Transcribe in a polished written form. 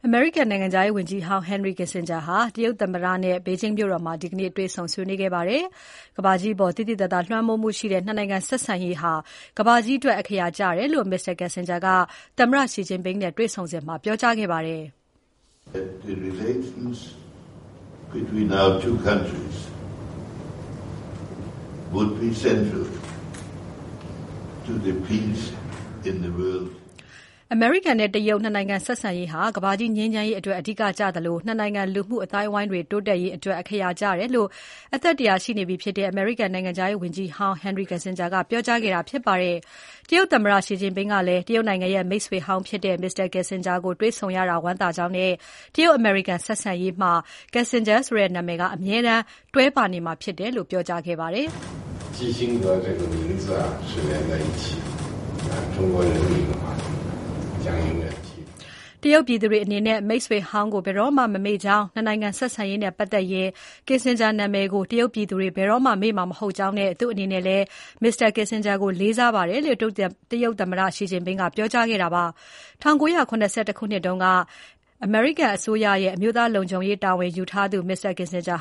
အမေရိကန်နိုင်ငံခြားရေးဝန်ကြီးဟောင်း Henry Kissinger ဟာတရုတ်သမ္မတနဲ့ ဘေဂျင်းမြို့တော်မှာ ဒီနေ့တွေ့ဆုံဆွေးနွေးခဲ့ပါတယ်။ ကမ္ဘာကြီးအပေါ်သိသိသာသာလွှမ်းမိုးမှုရှိတဲ့ ၂ နိုင်ငံဆက်ဆံရေးဟာ ကမ္ဘာကြီးအတွက် အခရာကျတယ်လို့ Mr. Kissinger ကသမ္မတ Xi Jinping နဲ့တွေ့ဆုံစဉ်ပြောကြားခဲ့ပါတယ်။ The relations between our two countries would be central to the peace in the world. အမေရိကန်နဲ့တရုတ် ၂ နိုင်ငံဆက်ဆံရေးဟာကမ္ဘာကြီးငြိမ်းချမ်းရေးအတွက်အဓိကကျသလို ၂ နိုင်ငံလူမှုအသိုင်းအဝိုင်းတွေတိုးတက်ရေးအတွက် အခရာကျတယ်လို့ အသက် ၁၀၀ ရှိနေပြီဖြစ်တဲ့ အမေရိကန်နိုင်ငံခြားရေးဝန်ကြီးဟောင်း Henry Kissinger ကပြောကြားခဲ့တာဖြစ်ပါတယ်။ တရုတ်သမ္မတ Xi Jinping ကလည်းတရုတ်နိုင်ငံရဲ့မိတ်ဆွေဟောင်းဖြစ်တဲ့ Mr. Kissinger ကိုတွေ့ဆုံရတာဝမ်းသာကြောင်းနဲ့ တရုတ်-အမေရိကန်ဆက်ဆံရေးမှာ Kissinger ဆိုတဲ့နာမည်ကအမြဲတမ်းတွဲပါနေမှာဖြစ်တယ်လို့ပြောကြားခဲ့ပါတယ်။基辛格这个名字啊是连在一起的，中国人民的话将永远记住。 တရုတ်ပြည်သူတွေအနေနဲ့မိတ်ဆွေဟောင်းကိုဘယ်တော့မှမမေ့ကြောင်း ၂ နိုင်ငံဆက်ဆံရေးနဲ့ပတ်သက်ရင် Kissinger နာမည်ကိုတရုတ်ပြည်သူတွေဘယ်တော့မှမေ့မှာမဟုတ်ကြောင်းနဲ့သူ့အနေနဲ့လည်း Mr. Kissinger ကိုလေးစားပါတယ်လို့ တရုတ်သမ္မတ Xi Jinping ကပြောကြားခဲ့တာပါ။ ၁၉၇၁ ခုနှစ်တုန်းက အမေရိကန်အစိုးရရဲ့အမျိုးသားလုံခြုံရေးတာဝန်ယူထားသူ Mr. Kissinger